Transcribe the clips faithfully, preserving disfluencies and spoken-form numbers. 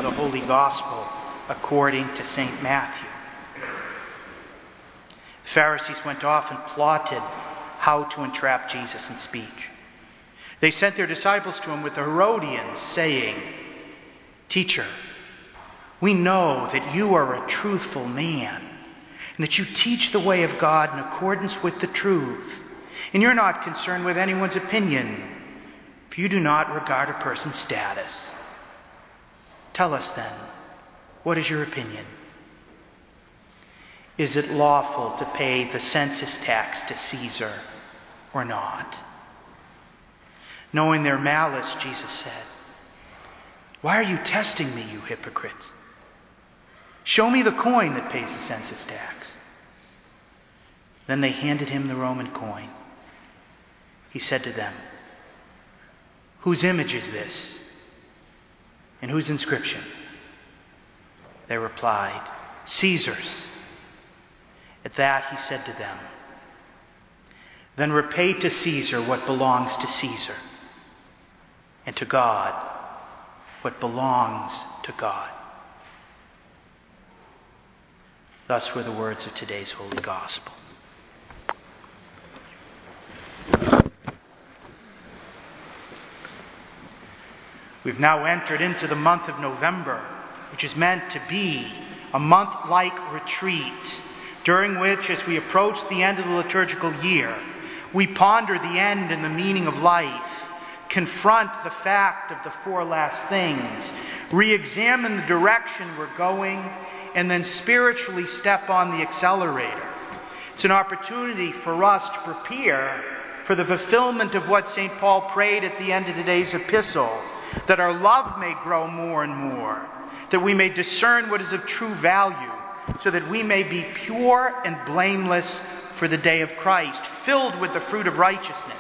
the Holy Gospel according to Saint Matthew. The Pharisees went off and plotted how to entrap Jesus in speech. They sent their disciples to him with the Herodians, saying, "Teacher, we know that you are a truthful man, and that you teach the way of God in accordance with the truth, and you're not concerned with anyone's opinion, for you do not regard a person's status. Tell us then, what is your opinion? Is it lawful to pay the census tax to Caesar or not?" Knowing their malice, Jesus said, "Why are you testing me, you hypocrites? Show me the coin that pays the census tax." Then they handed him the Roman coin. He said to them, "Whose image is this? And whose inscription?" They replied, "Caesar's." At that he said to them, "Then repay to Caesar what belongs to Caesar, and to God what belongs to God." Thus were the words of today's Holy Gospel. We've now entered into the month of November, which is meant to be a month-like retreat, during which, as we approach the end of the liturgical year, we ponder the end and the meaning of life, confront the fact of the four last things, re-examine the direction we're going, and then spiritually step on the accelerator. It's an opportunity for us to prepare for the fulfillment of what Saint Paul prayed at the end of today's epistle, that our love may grow more and more, that we may discern what is of true value, so that we may be pure and blameless for the day of Christ, filled with the fruit of righteousness.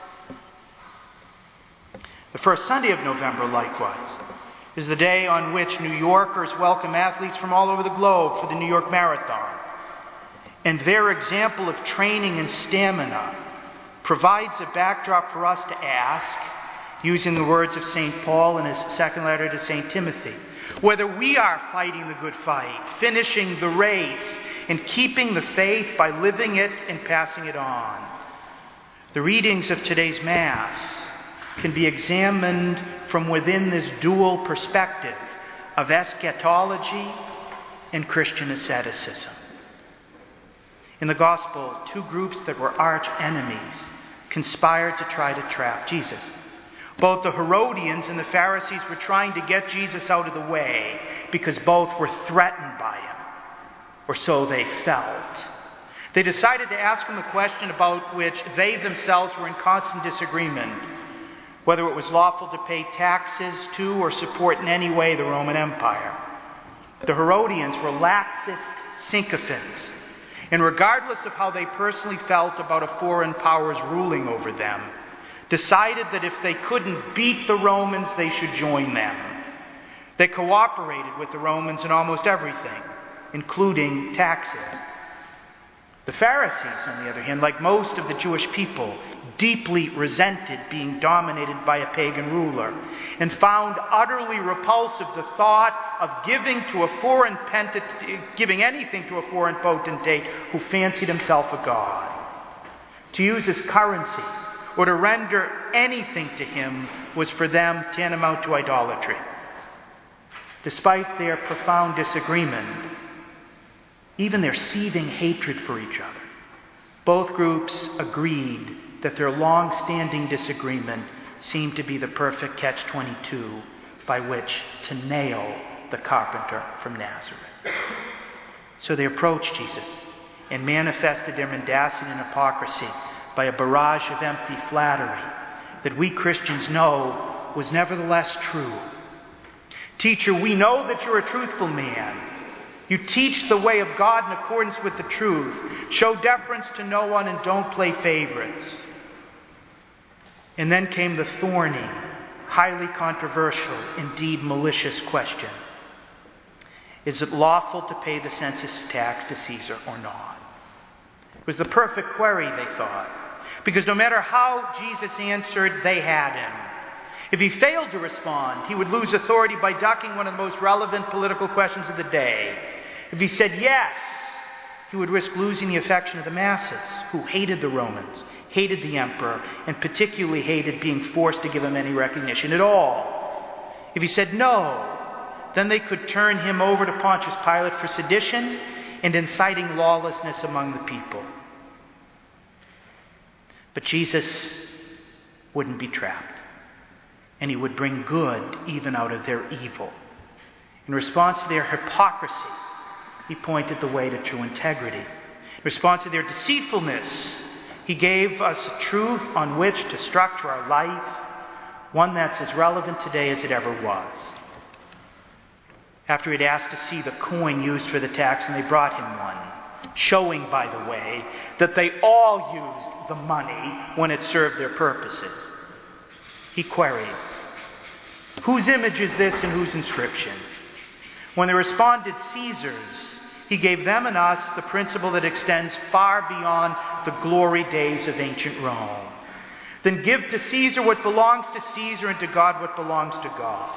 The first Sunday of November, likewise, is the day on which New Yorkers welcome athletes from all over the globe for the New York Marathon. And their example of training and stamina provides a backdrop for us to ask, using the words of Saint Paul in his second letter to Saint Timothy, whether we are fighting the good fight, finishing the race, and keeping the faith by living it and passing it on. The readings of today's Mass can be examined from within this dual perspective of eschatology and Christian asceticism. In the Gospel, two groups that were arch enemies conspired to try to trap Jesus. Both the Herodians and the Pharisees were trying to get Jesus out of the way because both were threatened by him, or so they felt. They decided to ask him a question about which they themselves were in constant disagreement, whether it was lawful to pay taxes to or support in any way the Roman Empire. The Herodians were laxist sycophants, and regardless of how they personally felt about a foreign power's ruling over them, decided that if they couldn't beat the Romans, they should join them. They cooperated with the Romans in almost everything, including taxes. The Pharisees, on the other hand, like most of the Jewish people, deeply resented being dominated by a pagan ruler and found utterly repulsive the thought of giving to a foreign potentate, giving anything to a foreign potentate who fancied himself a god. To use his currency or to render anything to him was for them tantamount to idolatry. Despite their profound disagreement, even their seething hatred for each other, both groups agreed that their long-standing disagreement seemed to be the perfect catch twenty-two by which to nail the carpenter from Nazareth. So they approached Jesus and manifested their mendacity and hypocrisy by a barrage of empty flattery that we Christians know was nevertheless true. "Teacher, we know that you're a truthful man. You teach the way of God in accordance with the truth. Show deference to no one and don't play favorites." And then came the thorny, highly controversial, indeed malicious question. Is it lawful to pay the census tax to Caesar or not? It was the perfect query, they thought, because no matter how Jesus answered, they had him. If he failed to respond, he would lose authority by ducking one of the most relevant political questions of the day. If he said yes, he would risk losing the affection of the masses, who hated the Romans, hated the emperor, and particularly hated being forced to give him any recognition at all. If he said no, then they could turn him over to Pontius Pilate for sedition and inciting lawlessness among the people. But Jesus wouldn't be trapped, and he would bring good even out of their evil. In response to their hypocrisy, he pointed the way to true integrity. In response to their deceitfulness, he gave us a truth on which to structure our life, one that's as relevant today as it ever was. After he'd asked to see the coin used for the tax, and they brought him one, showing, by the way, that they all used the money when it served their purposes, he queried, "Whose image is this and whose inscription?" When they responded, "Caesar's," he gave them and us the principle that extends far beyond the glory days of ancient Rome. Then give to Caesar what belongs to Caesar, and to God what belongs to God.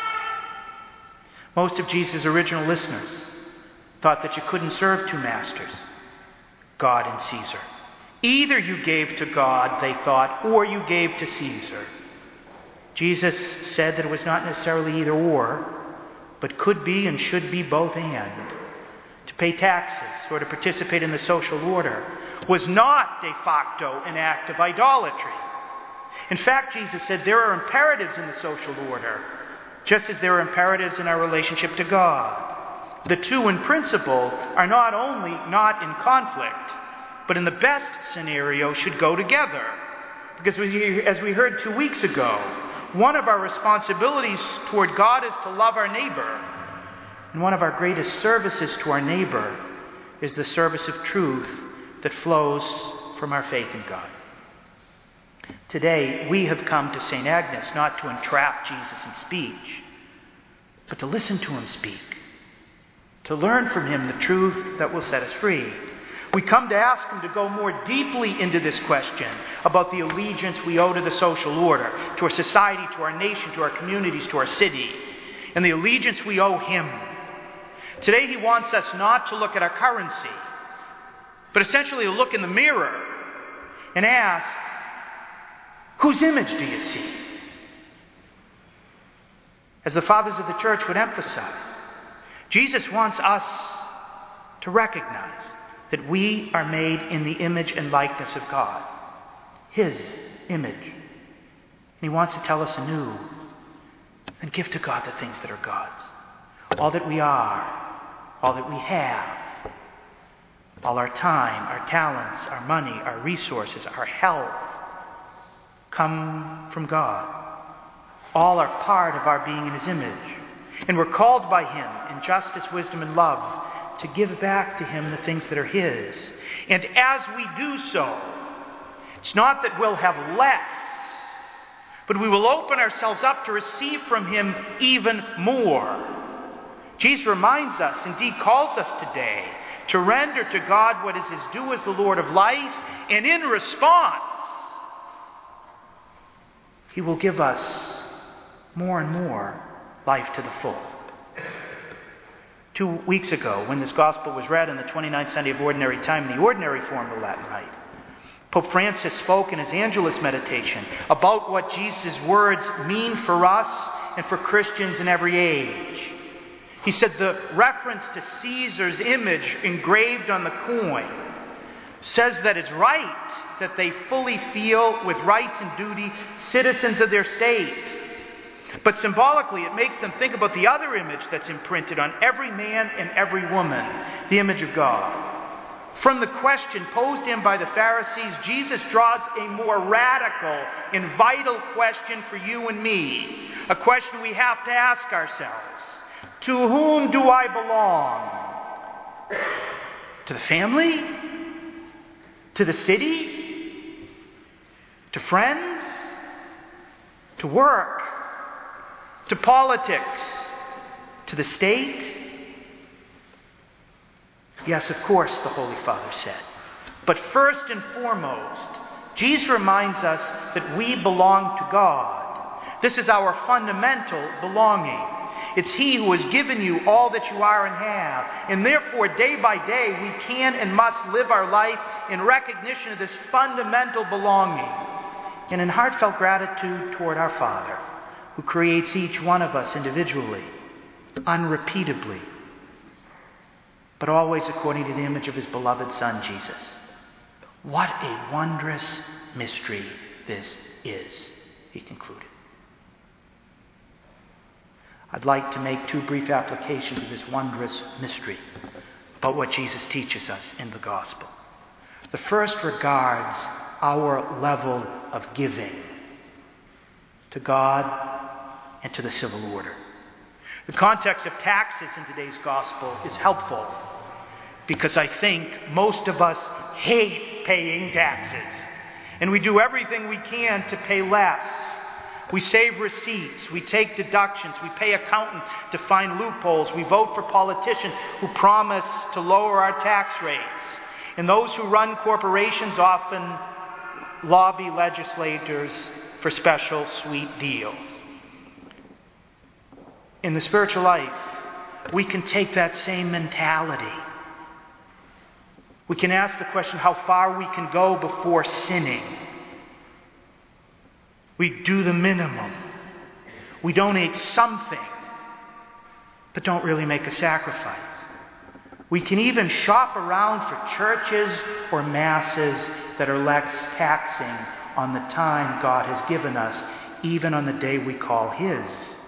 Most of Jesus' original listeners thought that you couldn't serve two masters, God and Caesar. Either you gave to God, they thought, or you gave to Caesar. Jesus said that it was not necessarily either or, but could be and should be both and. To pay taxes or to participate in the social order was not de facto an act of idolatry. In fact, Jesus said there are imperatives in the social order, just as there are imperatives in our relationship to God. The two, in principle, are not only not in conflict, but in the best scenario should go together. Because we, as we heard two weeks ago, one of our responsibilities toward God is to love our neighbor. And one of our greatest services to our neighbor is the service of truth that flows from our faith in God. Today, we have come to Saint Agnes not to entrap Jesus in speech, but to listen to him speak, to learn from him the truth that will set us free. We come to ask him to go more deeply into this question about the allegiance we owe to the social order, to our society, to our nation, to our communities, to our city, and the allegiance we owe him. Today he wants us not to look at our currency, but essentially to look in the mirror and ask, whose image do you see? As the fathers of the church would emphasize, Jesus wants us to recognize that we are made in the image and likeness of God, his image. And he wants to tell us anew, and give to God the things that are God's. All that we are, all that we have, all our time, our talents, our money, our resources, our health, come from God. All are part of our being in his image. And we're called by him in justice, wisdom, and love to give back to him the things that are his. And as we do so, it's not that we'll have less, but we will open ourselves up to receive from him even more. Jesus reminds us, indeed calls us today, to render to God what is his due as the Lord of life, and in response, he will give us more and more life to the full. Two weeks ago, when this gospel was read on the twenty-ninth Sunday of Ordinary Time in the ordinary form of Latin Rite, Pope Francis spoke in his Angelus meditation about what Jesus' words mean for us and for Christians in every age. He said the reference to Caesar's image engraved on the coin says that it's right that they fully feel with rights and duty citizens of their state. But symbolically, it makes them think about the other image that's imprinted on every man and every woman, the image of God. From the question posed to him by the Pharisees, Jesus draws a more radical and vital question for you and me, a question we have to ask ourselves. To whom do I belong? To the family? To the city? To friends? To work? To politics? To the state? Yes, of course, the Holy Father said. But first and foremost, Jesus reminds us that we belong to God, This is our fundamental belonging. It's He who has given you all that you are and have. And therefore, day by day, we can and must live our life in recognition of this fundamental belonging and in heartfelt gratitude toward our Father, who creates each one of us individually, unrepeatably, but always according to the image of His beloved Son, Jesus. What a wondrous mystery this is, he concluded. I'd like to make two brief applications of this wondrous mystery about what Jesus teaches us in the gospel. The first regards our level of giving to God and to the civil order. The context of taxes in today's gospel is helpful because I think most of us hate paying taxes, and we do everything we can to pay less. We save receipts, we take deductions, we pay accountants to find loopholes, we vote for politicians who promise to lower our tax rates. And those who run corporations often lobby legislators for special sweet deals. In the spiritual life, we can take that same mentality. We can ask the question how far we can go before sinning. We do the minimum. We donate something, but don't really make a sacrifice. We can even shop around for churches or masses that are less taxing on the time God has given us, even on the day we call His.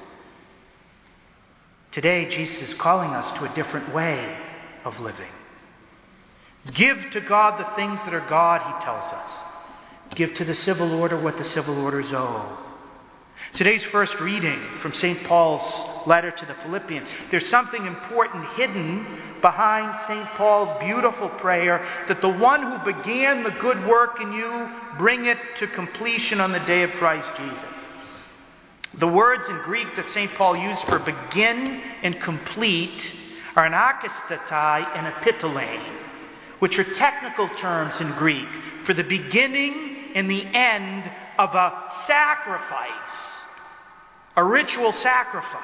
Today, Jesus is calling us to a different way of living. Give to God the things that are God, He tells us. Give to the civil order what the civil orders owe. Today's first reading from Saint Paul's letter to the Philippians, there's something important hidden behind Saint Paul's beautiful prayer that the one who began the good work in you bring it to completion on the day of Christ Jesus. The words in Greek that Saint Paul used for begin and complete are anakistatai and epitelein, which are technical terms in Greek for the beginning and the end of a sacrifice, a ritual sacrifice.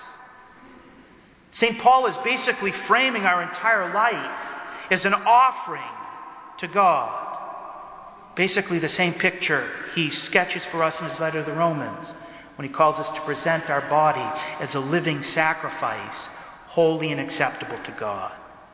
Saint Paul is basically framing our entire life as an offering to God. Basically the same picture he sketches for us in his letter to the Romans when he calls us to present our body as a living sacrifice, holy and acceptable to God.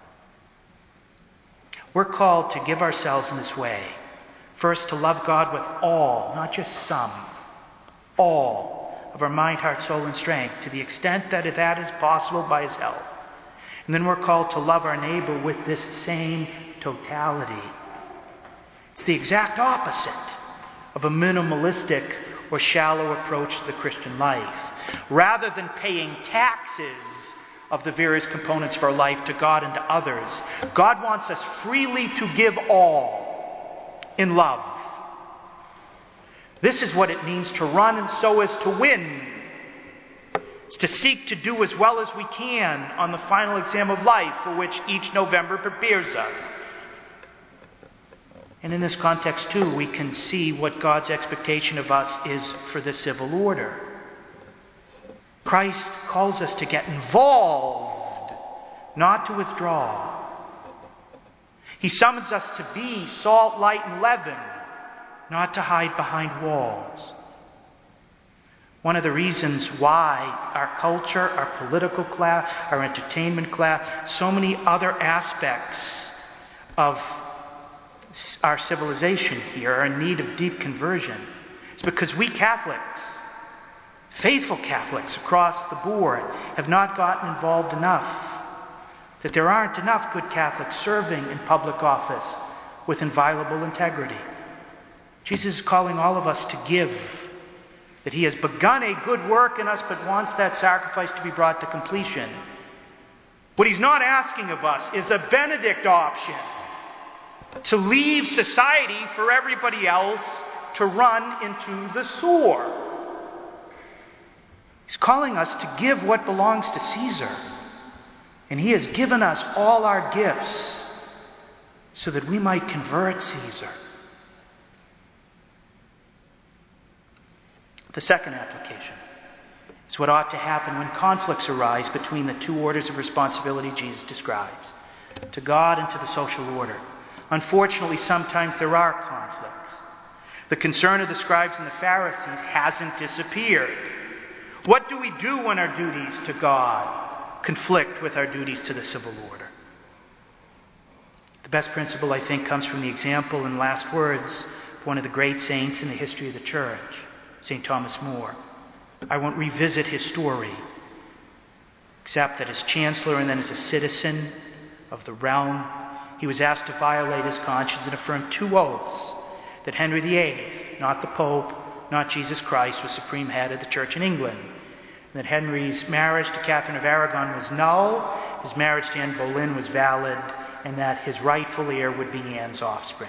We're called to give ourselves in this way. First, to love God with all, not just some, all of our mind, heart, soul, and strength, to the extent that that is possible by His help. And then we're called to love our neighbor with this same totality. It's the exact opposite of a minimalistic or shallow approach to the Christian life. Rather than paying taxes of the various components of our life to God and to others, God wants us freely to give all in love. This is what it means to run and so as to win. It's to seek to do as well as we can on the final exam of life for which each November prepares us. And in this context, too, we can see what God's expectation of us is for the civil order. Christ calls us to get involved, not to withdraw. He summons us to be salt, light, and leaven, not to hide behind walls. One of the reasons why our culture, our political class, our entertainment class, so many other aspects of our civilization here are in need of deep conversion is because we Catholics, faithful Catholics across the board, have not gotten involved enough. That there aren't enough good Catholics serving in public office with inviolable integrity. Jesus is calling all of us to give. That He has begun a good work in us but wants that sacrifice to be brought to completion. What He's not asking of us is a Benedict option. To leave society for everybody else to run into the sewer. He's calling us to give what belongs to Caesar. And He has given us all our gifts so that we might convert Caesar. The second application is what ought to happen when conflicts arise between the two orders of responsibility Jesus describes, to God and to the social order. Unfortunately, sometimes there are conflicts. The concern of the scribes and the Pharisees hasn't disappeared. What do we do when our duties to God conflict with our duties to the civil order? The best principle, I think, comes from the example and last words of one of the great saints in the history of the church, Saint Thomas More. I won't revisit his story, except that as chancellor and then as a citizen of the realm, he was asked to violate his conscience and affirm two oaths, that Henry the Eighth, not the Pope, not Jesus Christ, was supreme head of the church in England, and that Henry's marriage to Catherine of Aragon was null, his marriage to Anne Boleyn was valid, and that his rightful heir would be Anne's offspring.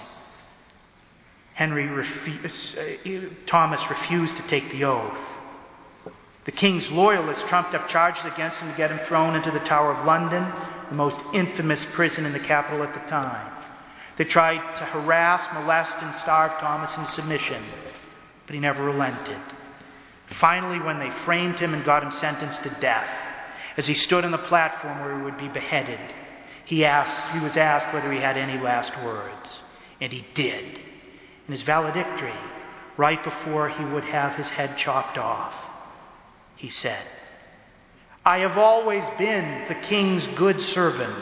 Henry refu- uh, Thomas refused to take the oath. The king's loyalists trumped up charges against him to get him thrown into the Tower of London, the most infamous prison in the capital at the time. They tried to harass, molest, and starve Thomas into submission, but he never relented. Finally, when they framed him and got him sentenced to death, as he stood on the platform where he would be beheaded, he asked, he was asked whether he had any last words, and he did. In his valedictory, right before he would have his head chopped off, he said, "I have always been the king's good servant,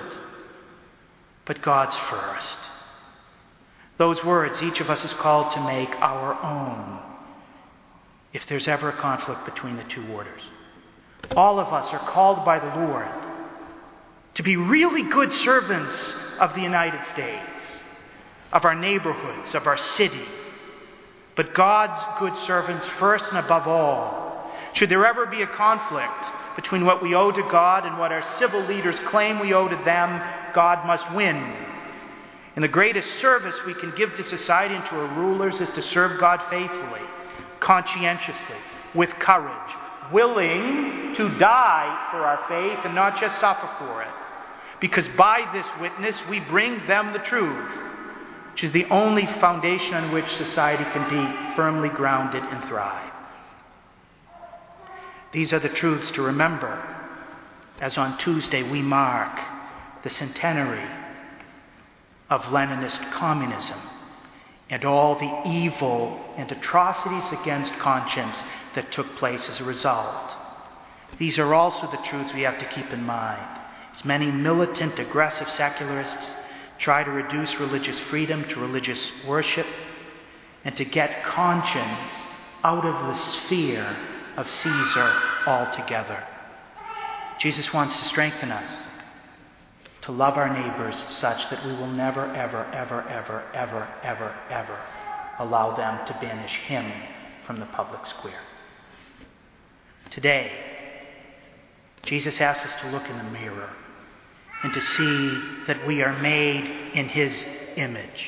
but God's first." Those words each of us is called to make our own if there's ever a conflict between the two orders. All of us are called by the Lord to be really good servants of the United States, of our neighborhoods, of our city, but God's good servants first and above all. Should there ever be a conflict between what we owe to God and what our civil leaders claim we owe to them, God must win. And the greatest service we can give to society and to our rulers is to serve God faithfully, conscientiously, with courage, willing to die for our faith and not just suffer for it. Because by this witness we bring them the truth, which is the only foundation on which society can be firmly grounded and thrive. These are the truths to remember as on Tuesday we mark the centenary of Leninist communism and all the evil and atrocities against conscience that took place as a result. These are also the truths we have to keep in mind, as many militant, aggressive secularists try to reduce religious freedom to religious worship and to get conscience out of the sphere of Caesar altogether. Jesus wants to strengthen us to love our neighbors such that we will never, ever, ever, ever, ever, ever, ever allow them to banish him from the public square. Today, Jesus asks us to look in the mirror and to see that we are made in his image.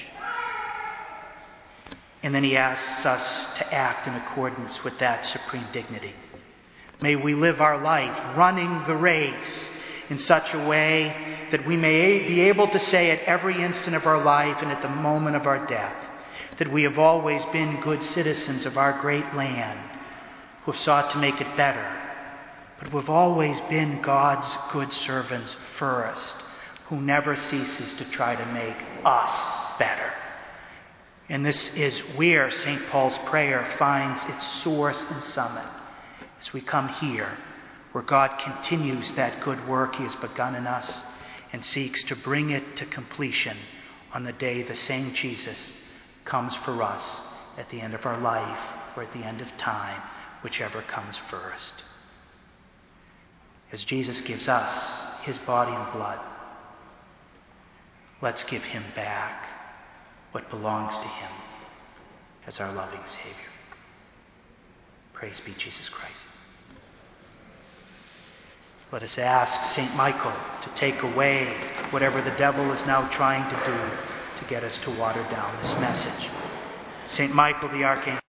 And then he asks us to act in accordance with that supreme dignity. May we live our life running the race in such a way that we may be able to say at every instant of our life and at the moment of our death that we have always been good citizens of our great land who have sought to make it better, but we've always been God's good servants first, who never ceases to try to make us better. And this is where Saint Paul's prayer finds its source and summit, as we come here, where God continues that good work he has begun in us and seeks to bring it to completion on the day the same Jesus comes for us at the end of our life or at the end of time, whichever comes first. As Jesus gives us his body and blood, let's give him back what belongs to him as our loving Savior. Praise be Jesus Christ. Let us ask Saint Michael to take away whatever the devil is now trying to do to get us to water down this message. Saint Michael the Archangel,